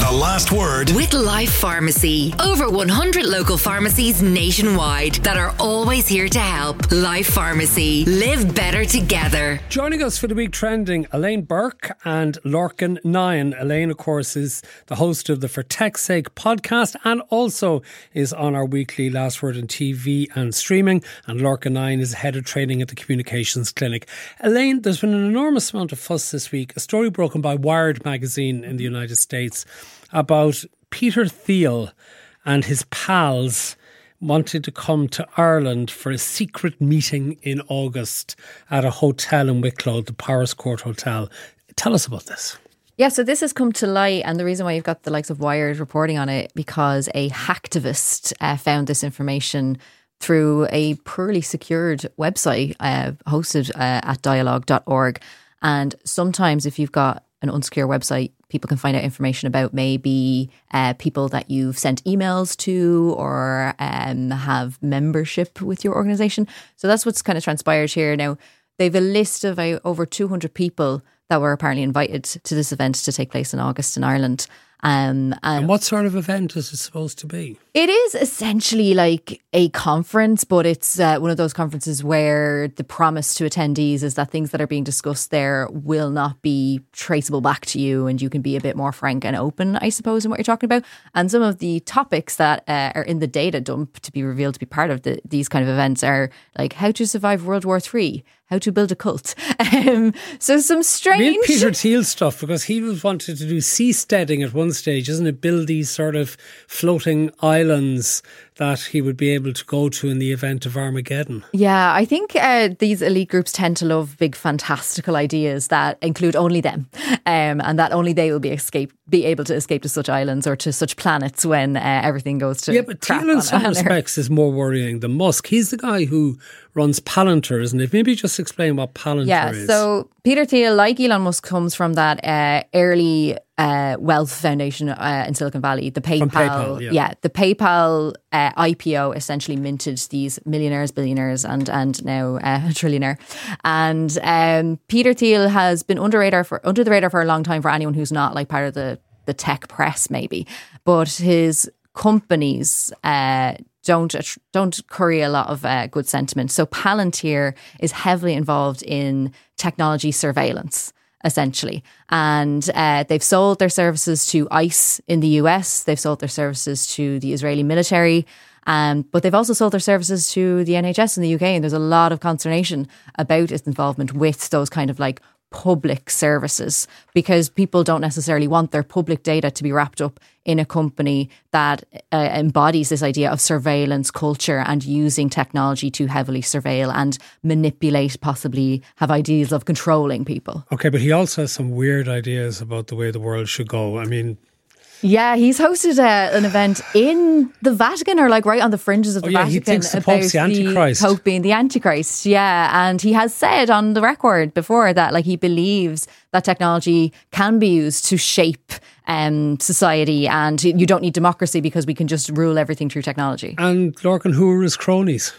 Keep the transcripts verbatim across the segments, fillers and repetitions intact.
The Last Word with Life Pharmacy. Over one hundred local pharmacies nationwide that are always here to help. Life Pharmacy. Live better together. Joining us for the week trending, Elaine Burke and Lorcan Nine. Elaine, of course, is the host of the For Tech's Sake podcast and also is on our weekly Last Word on T V and streaming. And Lorcan Nine is head of training at the Communications Clinic. Elaine, there's been an enormous amount of fuss this week. A story broken by Wired magazine in the United States about Peter Thiel and his pals wanted to come to Ireland for a secret meeting in August at a hotel in Wicklow, the Powerscourt Hotel. Tell us about this. Yeah, so this has come to light, and the reason why you've got the likes of Wired reporting on it, because a hacktivist uh, found this information through a poorly secured website uh, hosted uh, at dialogue dot org. And sometimes if you've got an unsecure website, people can find out information about maybe uh, people that you've sent emails to or um, have membership with your organisation. So that's what's kind of transpired here. Now, they've a list of uh, over two hundred people that were apparently invited to this event to take place in August in Ireland. Um, and, and what sort of event is it supposed to be? It is essentially like a conference, but it's uh, one of those conferences where the promise to attendees is that things that are being discussed there will not be traceable back to you, and you can be a bit more frank and open, I suppose, in what you're talking about. And some of the topics that uh, are in the data dump to be revealed to be part of the, these kind of events are like how to survive World War Three, how to build a cult. Um, so some strange... Real Peter Thiel stuff, because he was wanted to do seasteading at one stage, isn't it? Build these sort of floating islands that he would be able to go to in the event of Armageddon. Yeah, I think uh, these elite groups tend to love big fantastical ideas that include only them, um, and that only they will be escape be able to escape to such islands or to such planets when uh, everything goes to Yeah, but Thiel in some respects is more worrying than Musk. He's the guy who runs Palantir, isn't it? Maybe just explain what Palantir yeah, is. Yeah, so Peter Thiel, like Elon Musk, comes from that uh, early uh, wealth foundation uh, in Silicon Valley. The PayPal, PayPal yeah. yeah, the PayPal uh, I P O essentially minted these millionaires, billionaires, and and now uh, a trillionaire. And um, Peter Thiel has been under radar for under the radar for a long time for anyone who's not like part of the the tech press, maybe. But his companies uh, don't don't curry a lot of uh, good sentiment. So Palantir is heavily involved in technology surveillance, essentially. And uh, they've sold their services to ICE in the U S. They've sold their services to the Israeli military. Um, but they've also sold their services to the N H S in the U K. And there's a lot of consternation about its involvement with those kind of like public services, because people don't necessarily want their public data to be wrapped up in a company that uh, embodies this idea of surveillance culture and using technology to heavily surveil and manipulate, possibly have ideas of controlling people. Okay, but he also has some weird ideas about the way the world should go. I mean... Yeah, he's hosted uh, an event in the Vatican, or like right on the fringes of the oh, yeah, Vatican. He thinks the about Pope's the Antichrist. The Pope being the Antichrist, yeah. And he has said on the record before that like he believes that technology can be used to shape um, society, and you don't need democracy because we can just rule everything through technology. And Lorcan, who are his cronies?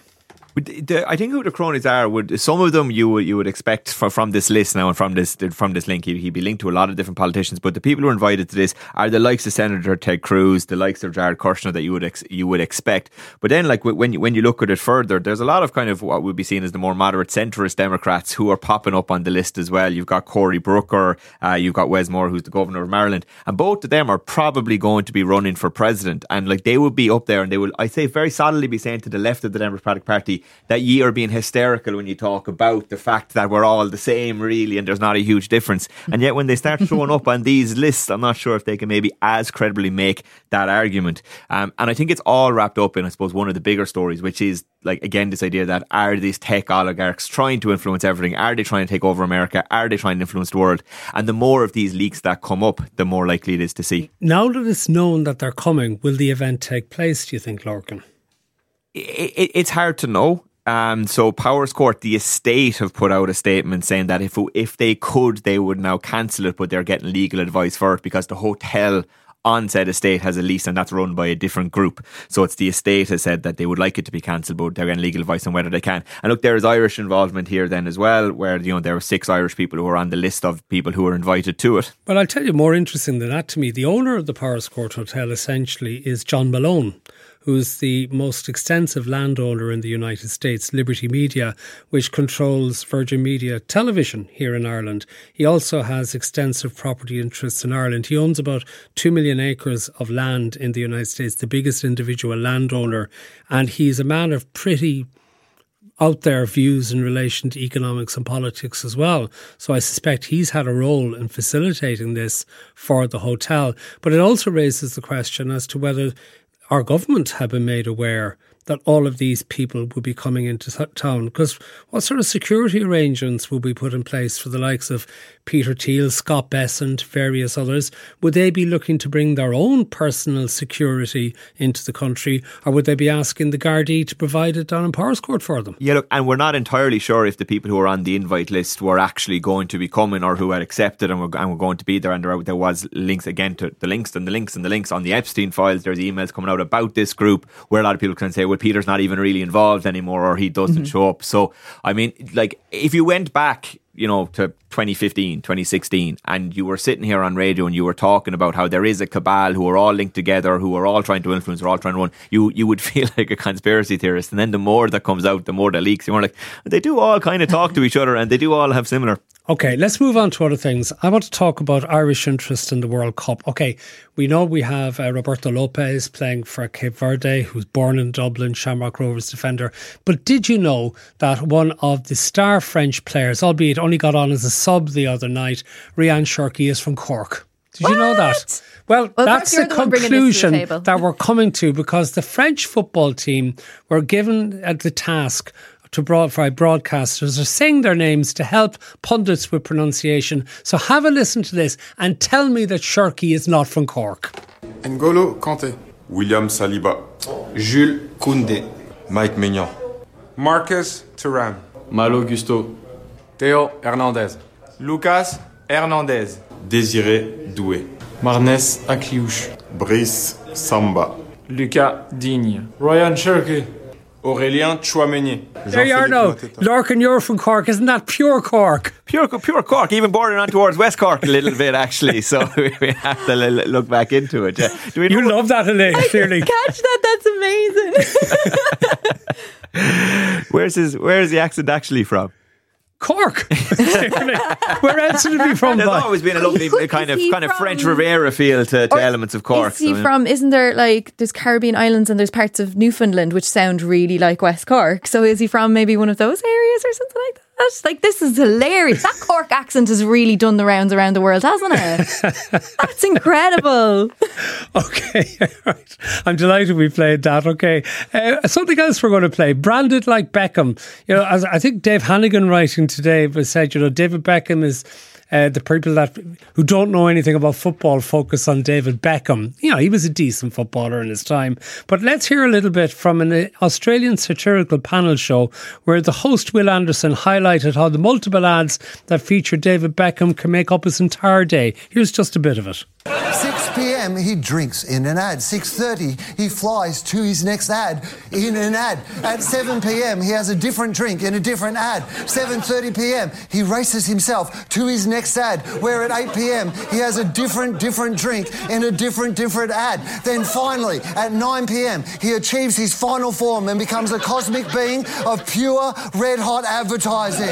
I think who the cronies are, would some of them you would you would expect from, from this list now and from this from this link, he'd, he'd be linked to a lot of different politicians. But the people who are invited to this are the likes of Senator Ted Cruz, the likes of Jared Kushner that you would ex, you would expect. But then, like when you, when you look at it further, there's a lot of kind of what would be seen as the more moderate centrist Democrats who are popping up on the list as well. You've got Cory Booker, uh, you've got Wes Moore, who's the governor of Maryland, and both of them are probably going to be running for president. And like they will be up there, and they will, I say, very solidly be saying to the left of the Democratic Party that ye are being hysterical when you talk about the fact that we're all the same, really, and there's not a huge difference. And yet when they start showing up on these lists, I'm not sure if they can maybe as credibly make that argument. Um, and I think it's all wrapped up in, I suppose, one of the bigger stories, which is, like, again, this idea that are these tech oligarchs trying to influence everything? Are they trying to take over America? Are they trying to influence the world? And the more of these leaks that come up, the more likely it is to see. Now that it's known that they're coming, will the event take place, do you think, Lorcan? It, it, it's hard to know. Um, so Powerscourt, the estate, have put out a statement saying that if if they could, they would now cancel it, but they're getting legal advice for it because the hotel on said estate has a lease, and that's run by a different group. So it's the estate has said that they would like it to be cancelled, but they're getting legal advice on whether they can. And look, there is Irish involvement here then as well, where, you know, there were six Irish people who were on the list of people who were invited to it. Well, I'll tell you, more interesting than that to me, the owner of the Powerscourt Hotel essentially is John Malone, who's the most extensive landowner in the United States, Liberty Media, which controls Virgin Media Television here in Ireland. He also has extensive property interests in Ireland. He owns about two million acres of land in the United States, the biggest individual landowner. And he's a man of pretty out there views in relation to economics and politics as well. So I suspect he's had a role in facilitating this for the hotel. But it also raises the question as to whether our government have been made aware that all of these people will be coming into town. Because what sort of security arrangements will be put in place for the likes of Peter Thiel, Scott Bessent, various others? Would they be looking to bring their own personal security into the country, or would they be asking the Gardaí to provide it down in Powerscourt for them? Yeah, look, and we're not entirely sure if the people who are on the invite list were actually going to be coming or who had accepted and were, and were going to be there. And there, there was links again to the links and the links and the links on the Epstein files. There's emails coming out about this group where a lot of people can say, well, Peter's not even really involved anymore, or he doesn't mm-hmm. show up. So, I mean, like, if you went back, you know, to twenty fifteen, twenty sixteen, and you were sitting here on radio and you were talking about how there is a cabal who are all linked together, who are all trying to influence, are all trying to run, you you would feel like a conspiracy theorist. And then the more that comes out, the more that leaks, you're more like, they do all kind of talk to each other, and they do all have similar. Okay, let's move on to other things. I want to talk about Irish interest in the World Cup. Okay, we know we have uh, Roberto Lopez playing for Cape Verde, who's born in Dublin, Shamrock Rovers defender. But did you know that one of the star French players, albeit only got on as a sub the other night, Ryan Cherki, is from Cork? Did what? you know that? Well, well that's the, the conclusion the that we're coming to, because the French football team were given uh, the task to broad, by broadcasters are saying their names to help pundits with pronunciation. So have a listen to this and tell me that Cherki is not from Cork. N'Golo Kanté, William Saliba, Jules Koundé, Mike Maignan, Marcus Thuram, Malo Gusto, Théo Hernandez, Lucas Hernandez, Désiré Doué, Marnès Akliouche, Brice Samba, Lucas Digne, Ryan Cherki, Aurélien Chouameni. There you are now. Lorcan, you're from Cork. Isn't that pure Cork? Pure pure Cork, even bordering on towards West Cork a little bit, actually. So we have to look back into it. Yeah. Do we know you love that, Elaine, clearly. Catch that, that's amazing. Where's his, where is the accent actually from? Cork. Where else would it be from? There's always been a lovely kind of kind of French Riviera feel to, to elements of Cork. Is he so, from, isn't there, like, there's Caribbean islands and there's parts of Newfoundland which sound really like West Cork. So is he from maybe one of those areas or something like that? Like, this is hilarious. That Cork accent has really done the rounds around the world, hasn't it? That's incredible. Okay, right. I'm delighted we played that. Okay, uh, something else we're going to play. Branded Like Beckham. You know, as I think Dave Hannigan writing today was said, you know, David Beckham is Uh, the people that who don't know anything about football focus on David Beckham. You know, he was a decent footballer in his time. But let's hear a little bit from an Australian satirical panel show where the host Will Anderson highlighted how the multiple ads that feature David Beckham can make up his entire day. Here's just a bit of it. six p.m. he drinks in an ad. six thirty he flies to his next ad in an ad. At seven p.m. he has a different drink in a different ad. seven thirty p.m. he races himself to his next ad, where at eight p.m. he has a different different drink in a different different ad. Then finally at nine p.m. he achieves his final form and becomes a cosmic being of pure red hot advertising.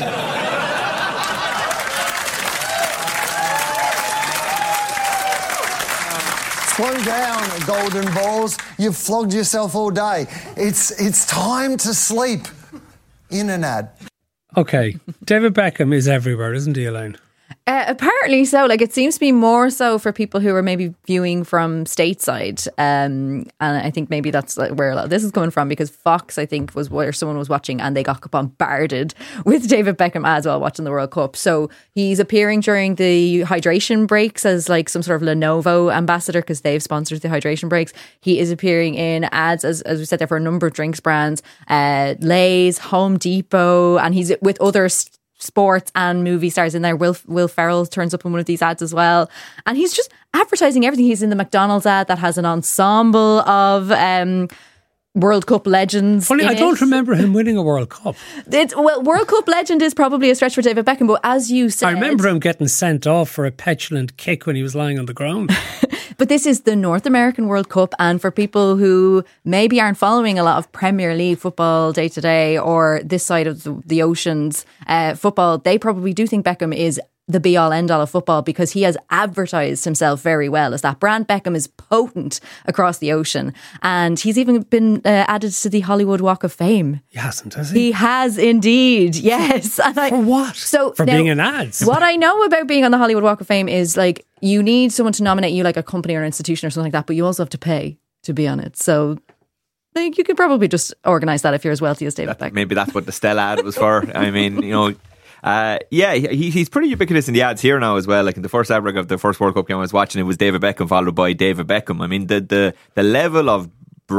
Slow down, golden balls. You've flogged yourself all day. It's it's time to sleep. In an ad. Okay, David Beckham is everywhere, isn't he, Elaine? Uh, apparently so. Like, it seems to be more so for people who are maybe viewing from stateside, um, and I think maybe that's like where a lot of this is coming from, because Fox, I think, was where someone was watching and they got bombarded with David Beckham ads while watching the World Cup. So he's appearing during the hydration breaks as like some sort of Lenovo ambassador, because they've sponsored the hydration breaks. He is appearing in ads, as, as we said there, for a number of drinks brands, uh, Lay's, Home Depot, and he's with other st- sports and movie stars in there. Will Will Ferrell turns up in one of these ads as well, and he's just advertising everything. He's in the McDonald's ad that has an ensemble of um, World Cup legends. Funny, in I it. don't remember him winning a World Cup. It's, well, World Cup legend is probably a stretch for David Beckham, but as you said, I remember him getting sent off for a petulant kick when he was lying on the ground. But this is the North American World Cup, and for people who maybe aren't following a lot of Premier League football day to day or this side of the, the oceans uh, football, they probably do think Beckham is the be all end all of football because he has advertised himself very well as that brand. Beckham is potent across the ocean, and he's even been uh, added to the Hollywood Walk of Fame. He hasn't, has he? He has indeed, yes. And I, For what? So For now, being in ads? What I know about being on the Hollywood Walk of Fame is like you need someone to nominate you, like a company or an institution or something like that, but you also have to pay to be on it. So I think you could probably just organise that if you're as wealthy as David That, Beckham. maybe that's what the Stella ad was for. I mean, you know. Uh, yeah, he, he's pretty ubiquitous in the ads here now as well. Like in the first ad break of the first World Cup game I was watching, it was David Beckham followed by David Beckham. I mean, the the, the level of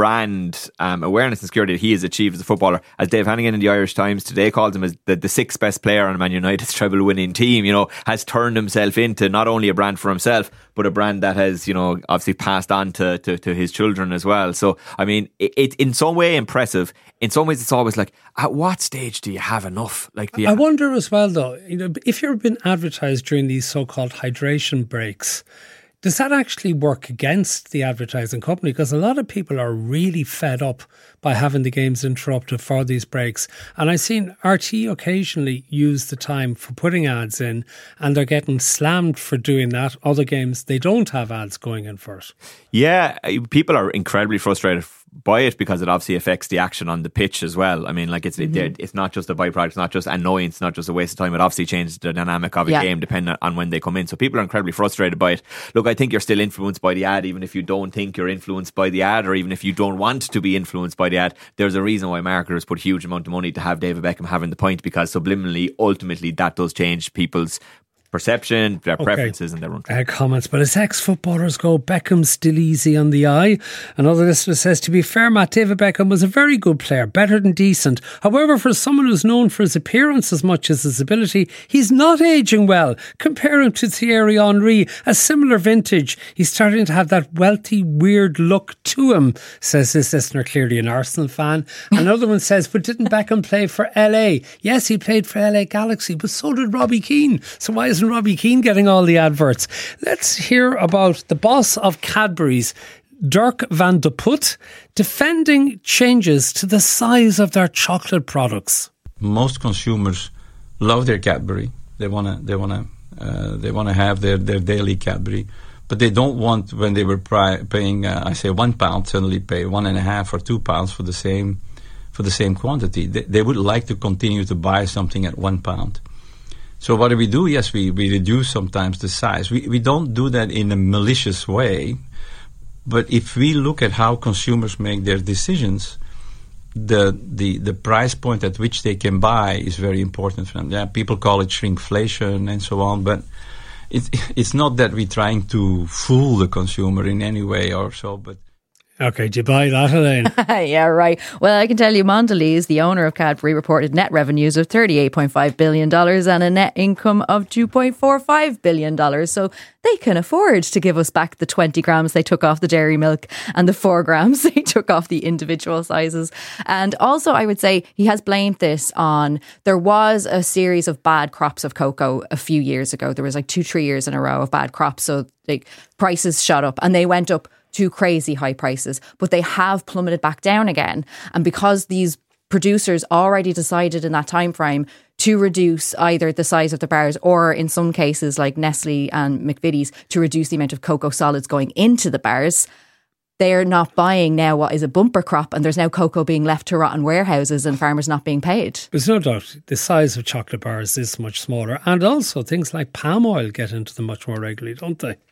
brand um, awareness and security that he has achieved as a footballer, as Dave Hannigan in the Irish Times today calls him as the, the sixth best player on Man United's treble winning team, you know, has turned himself into not only a brand for himself, but a brand that has, you know, obviously passed on to, to, to his children as well. So, I mean, it's it, in some way impressive. In some ways, it's always like, at what stage do you have enough? Like, do you I have- wonder as well, though, you know, if you've been advertised during these so-called hydration breaks, does that actually work against the advertising company? Because a lot of people are really fed up by having the games interrupted for these breaks. And I've seen R T occasionally use the time for putting ads in, and they're getting slammed for doing that. Other games, they don't have ads going in for it. Yeah, people are incredibly frustrated by it because it obviously affects the action on the pitch as well. I mean, like it's mm-hmm. it, it's not just a byproduct, it's not just annoyance, it's not just a waste of time. It obviously changes the dynamic of a yeah. game depending on when they come in. So people are incredibly frustrated by it. Look, I think you're still influenced by the ad, even if you don't think you're influenced by the ad, or even if you don't want to be influenced by the ad. There's a reason why marketers put huge amount of money to have David Beckham having the point, because subliminally, ultimately, that does change people's perception, their okay. preferences and their own uh, comments. But as ex-footballers go, Beckham's still easy on the eye. Another listener says, to be fair, Matt, David Beckham was a very good player, better than decent. However, for someone who's known for his appearance as much as his ability, he's not ageing well. Compare him to Thierry Henry, a similar vintage. He's starting to have that wealthy, weird look to him, says this listener, clearly an Arsenal fan. Another one says, but didn't Beckham play for L A? Yes, he played for L A Galaxy, but so did Robbie Keane. So why isn't Robbie Keane getting all the adverts? Let's hear about the boss of Cadbury's, Dirk van de Put, defending changes to the size of their chocolate products. Most consumers love their Cadbury. They want to they want to uh, they want to have their, their daily Cadbury, but they don't want, when they were pri- paying uh, I say one pound, suddenly pay one and a half or two pounds for the same for the same quantity. They, they would like to continue to buy something at one pound. So what do we do? Yes, we, we reduce sometimes the size. We we don't do that in a malicious way, but if we look at how consumers make their decisions, the the the price point at which they can buy is very important for them. Yeah, people call it shrinkflation and so on, but it's it's not that we're trying to fool the consumer in any way or so, but. Okay, do you buy that, Elaine? Yeah, right. Well, I can tell you Mondelez, the owner of Cadbury, reported net revenues of thirty-eight point five billion dollars and a net income of two point four five billion dollars. So they can afford to give us back the twenty grams they took off the dairy milk and the four grams they took off the individual sizes. And also, I would say he has blamed this on, there was a series of bad crops of cocoa a few years ago. There was like two, three years in a row of bad crops. So like prices shot up and they went up to crazy high prices, but they have plummeted back down again. And because these producers already decided in that time frame to reduce either the size of the bars or in some cases like Nestle and McVitie's to reduce the amount of cocoa solids going into the bars, they're not buying now what is a bumper crop, and there's now cocoa being left to rot in warehouses and farmers not being paid. There's no doubt the size of chocolate bars is much smaller, and also things like palm oil get into them much more regularly, don't they?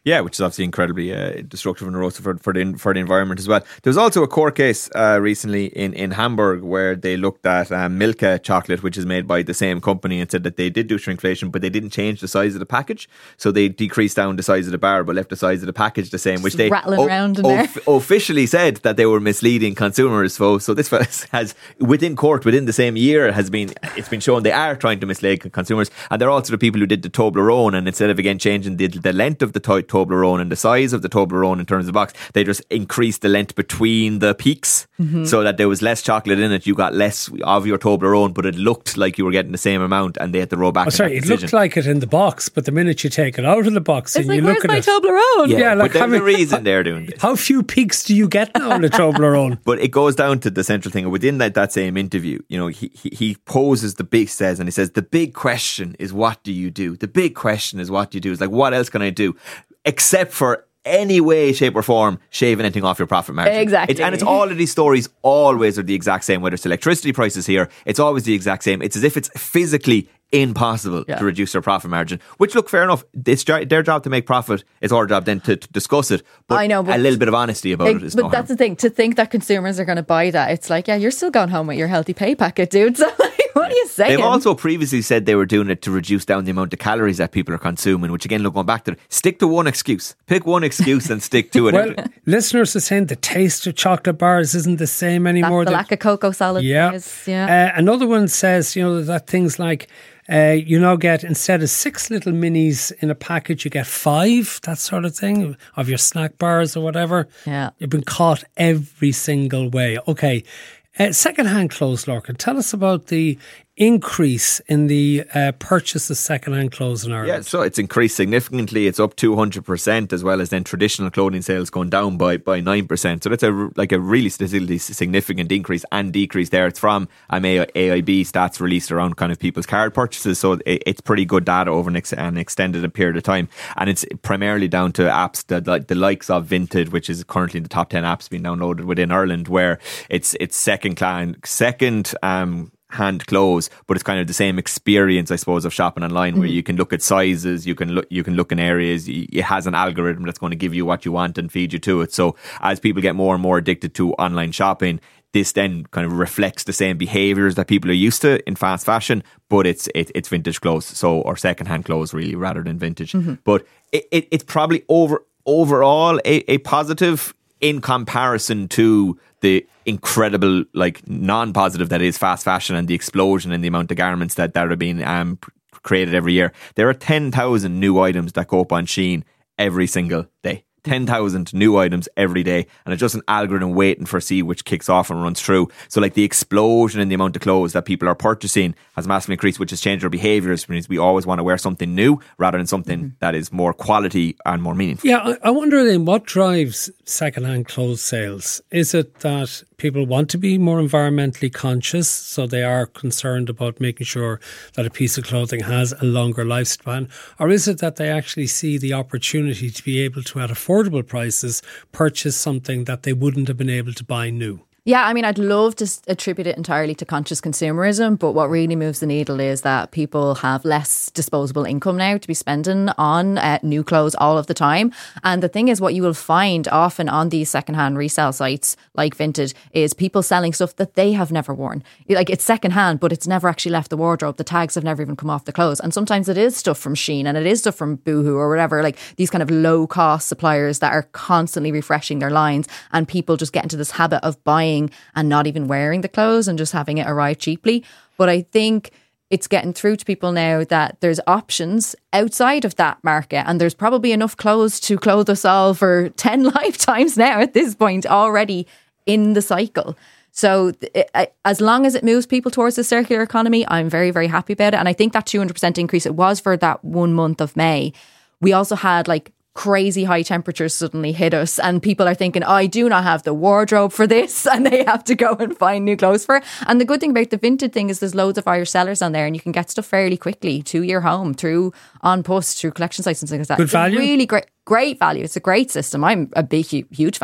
Yeah, which is obviously incredibly uh, destructive and erosive for, for, the, for the environment as well. There was also a court case uh, recently in, in Hamburg where they looked at um, Milka chocolate, which is made by the same company, and said that they did do shrinkflation, but they didn't change the size of the package. So they decreased down the size of the bar, but left the size of the package the same, which Just they rattling o- around in o- there. officially said that they were misleading consumers. So, so this has, within court, within the same year, has been it's been shown they are trying to mislead consumers. And they're also the people who did the Toblerone, and instead of again changing the, the length of the to- Toblerone and the size of the Toblerone in terms of the box, they just increased the length between the peaks mm-hmm. so that there was less chocolate in it. You got less of your Toblerone, but it looked like you were getting the same amount, and they had to roll back. Oh, sorry, it decision. looked like it in the box, but the minute you take it out of the box it's and like, you where's look at my it, Toblerone? Yeah, yeah, like but there's having, a reason they're doing this. How few peaks do you get now in a Toblerone? But it goes down to the central thing within that, that same interview. You know, he, he he poses the big says, and he says the big question is what do you do? The big question is what do you do? It's like, what else can I do except for any way, shape or form, shave anything off your profit margin. Exactly. It's, and it's all of these stories always are the exact same, whether it's electricity prices here, it's always the exact same. It's as if it's physically impossible yeah. to reduce their profit margin, which, look, fair enough, it's their job to make profit, it's our job then to, to discuss it, but, I know, but a little bit of honesty about it, it is but no that's harm. the thing, to think that consumers are going to buy that, it's like, yeah, you're still going home with your healthy pay packet, dude. So like, what are you saying? They've also previously said they were doing it to reduce down the amount of calories that people are consuming, which again, look, going back to it, stick to one excuse. Pick one excuse and stick to it. Well, listeners are saying the taste of chocolate bars isn't the same anymore. That's the lack of cocoa solid. Yeah. Is, yeah. Uh, another one says, you know, that things like uh, you now get, instead of six little minis in a package, you get five, that sort of thing, of your snack bars or whatever. Yeah. You've been caught every single way. Okay. Uh, second-hand clothes, Lorcan, tell us about the increase in the uh, purchase of second-hand clothes in Ireland. Yeah, so it's increased significantly. It's up two hundred percent, as well as then traditional clothing sales going down by, by nine percent. So that's a, like a really statistically significant increase and decrease there. It's from um, A I B stats released around kind of people's card purchases. So it, it's pretty good data over an, ex- an extended period of time. And it's primarily down to apps, the, like the likes of Vinted, which is currently in the top ten apps being downloaded within Ireland, where it's it's second, clan, second um hand clothes, but it's kind of the same experience, I suppose, of shopping online, where mm. you can look at sizes, you can look, you can look in areas. It has an algorithm that's going to give you what you want and feed you to it. So as people get more and more addicted to online shopping, this then kind of reflects the same behaviours that people are used to in fast fashion, but it's it, it's vintage clothes, so or second hand clothes really, rather than vintage. Mm-hmm. But it, it, it's probably over overall a, a positive in comparison to the incredible, like, non-positive that is fast fashion and the explosion in the amount of garments that, that are being um, created every year. There are ten thousand new items that go up on Shein every single day. ten thousand new items every day, and it's just an algorithm waiting for see which kicks off and runs through. So like the explosion in the amount of clothes that people are purchasing has massively increased, which has changed our behaviours. We always want to wear something new rather than something mm-hmm. that is more quality and more meaningful. Yeah, I, I wonder then, what drives second-hand clothes sales? Is it that people want to be more environmentally conscious, so they are concerned about making sure that a piece of clothing has a longer lifespan? Or is it that they actually see the opportunity to be able to, at affordable prices, purchase something that they wouldn't have been able to buy new? Yeah, I mean, I'd love to attribute it entirely to conscious consumerism, but what really moves the needle is that people have less disposable income now to be spending on uh, new clothes all of the time. And the thing is, what you will find often on these secondhand resale sites like Vinted is people selling stuff that they have never worn. Like, it's secondhand, but it's never actually left the wardrobe. The tags have never even come off the clothes. And sometimes it is stuff from Shein and it is stuff from Boohoo or whatever, like these kind of low cost suppliers that are constantly refreshing their lines, and people just get into this habit of buying and not even wearing the clothes and just having it arrive cheaply. But I think it's getting through to people now that there's options outside of that market, and there's probably enough clothes to clothe us all for ten lifetimes now at this point already in the cycle. So it, as long as it moves people towards the circular economy, I'm very, very happy about it. And I think that two hundred percent increase, it was for that one month of May. We also had like crazy high temperatures suddenly hit us, and people are thinking, oh, I do not have the wardrobe for this, and they have to go and find new clothes for it. And the good thing about the Vinted thing is there's loads of Irish sellers on there, and you can get stuff fairly quickly to your home through On Post, through collection sites and things like that. Good it's value. Really great, great value. It's a great system. I'm a big, huge fan of it.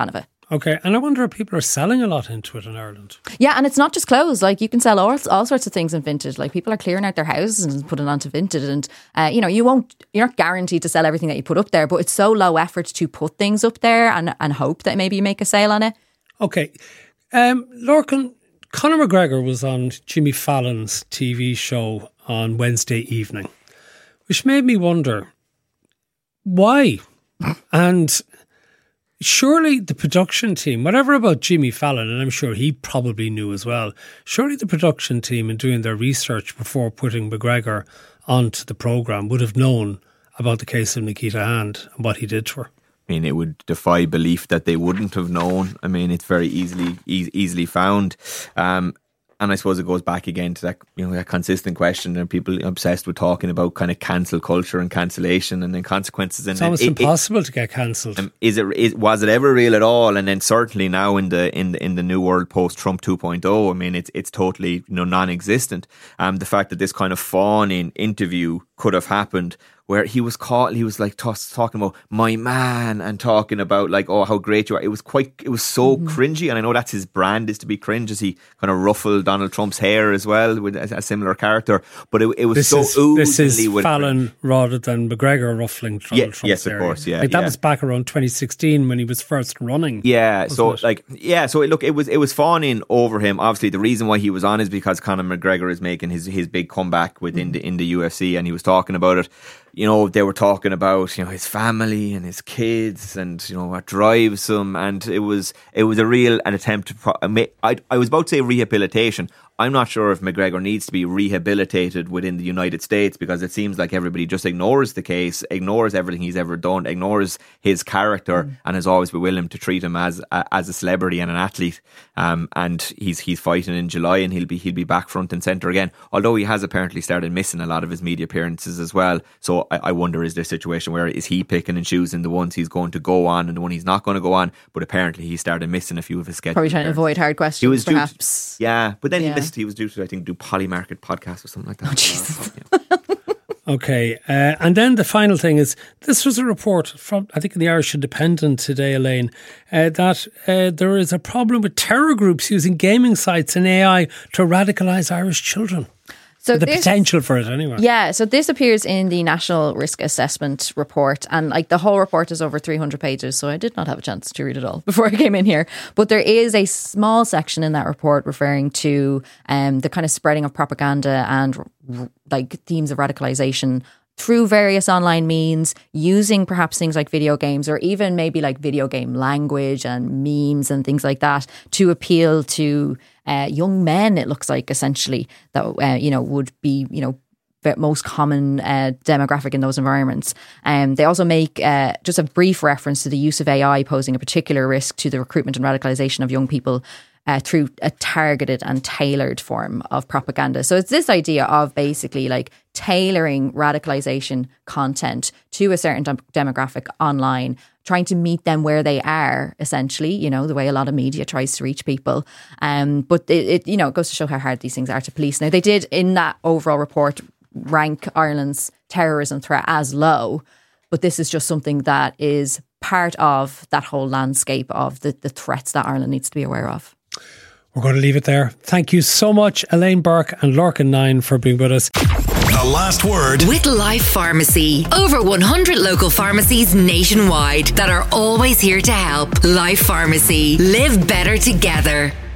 Okay, and I wonder if people are selling a lot into it in Ireland. Yeah, and it's not just clothes. Like, you can sell all, all sorts of things in Vinted. Like, people are clearing out their houses and putting it onto Vinted. And, uh, you know, you won't, you're not guaranteed to sell everything that you put up there, but it's so low effort to put things up there and, and hope that maybe you make a sale on it. Okay. Um, Lorcan, Conor McGregor was on Jimmy Fallon's T V show on Wednesday evening, which made me wonder, why? And surely the production team, whatever about Jimmy Fallon, and I'm sure he probably knew as well, surely the production team in doing their research before putting McGregor onto the programme would have known about the case of Nikita Hand and what he did to her. I mean, it would defy belief that they wouldn't have known. I mean, it's very easily e- easily found. Um, And I suppose it goes back again to that, you know, that consistent question, and people obsessed with talking about kind of cancel culture and cancellation and then consequences. And it's almost it, impossible it, to get cancelled. Um, is it? Is, was it ever real at all? And then certainly now in the in the in the new world post Trump two point oh, I mean, it's it's totally, you know, non-existent. Um, the fact that this kind of fawning interview could have happened, where he was caught, he was like t- talking about my man and talking about like, oh, how great you are. It was quite, it was so mm-hmm. cringy. And I know that's his brand, is to be cringe, as he kind of ruffled Donald Trump's hair as well with a, a similar character. But it, it was this so is, oozily. This is Fallon cringe. Rather than McGregor ruffling Donald yeah, Trump's yes, hair. Yes, of course, yeah. Like that yeah. was back around twenty sixteen when he was first running. Yeah, so it? like, yeah, so it, look, it was it was fawning over him. Obviously, the reason why he was on is because Conor McGregor is making his, his big comeback within mm. the in the U F C, and he was talking about it. You know, they were talking about, you know, his family and his kids and, you know, what drives him. And it was it was a real an attempt to... Pro- I, I was about to say rehabilitation. I'm not sure if McGregor needs to be rehabilitated within the United States, because it seems like everybody just ignores the case, ignores everything he's ever done, ignores his character, mm. and has always been willing to treat him as a, as a celebrity and an athlete. Um, and he's he's fighting in July, and he'll be he'll be back front and centre again. Although he has apparently started missing a lot of his media appearances as well. So I, I wonder, is there a situation where is he picking and choosing the ones he's going to go on and the one he's not going to go on? But apparently he started missing a few of his schedules. Probably trying to avoid hard questions, he was perhaps. To, yeah, but then yeah. he missed. He was due to, I think, do Polymarket podcast or something like that. Oh, Jesus. Yeah. Okay, uh, and then the final thing is, this was a report from, I think, in the Irish Independent today, Elaine, uh, that uh, there is a problem with terror groups using gaming sites and A I to radicalise Irish children. So the this, potential for it anyway. Yeah, so this appears in the National Risk Assessment Report, and like the whole report is over three hundred pages, so I did not have a chance to read it all before I came in here. But there is a small section in that report referring to um, the kind of spreading of propaganda and like themes of radicalisation through various online means, using perhaps things like video games or even maybe like video game language and memes and things like that to appeal to uh, young men, it looks like, essentially, that, uh, you know, would be, you know, the most common uh, demographic in those environments. Um, they also make uh, just a brief reference to the use of A I posing a particular risk to the recruitment and radicalisation of young people Uh, through a targeted and tailored form of propaganda. So it's this idea of basically like tailoring radicalisation content to a certain dem- demographic online, trying to meet them where they are, essentially, you know, the way a lot of media tries to reach people. Um, but it, it, you know, it goes to show how hard these things are to police. Now, they did, in that overall report, rank Ireland's terrorism threat as low, but this is just something that is part of that whole landscape of the, the threats that Ireland needs to be aware of. We're going to leave it there. Thank you so much, Elaine Burke and Lorcan Nine, for being with us. The last word with Life Pharmacy. Over one hundred local pharmacies nationwide that are always here to help. Life Pharmacy. Live better together.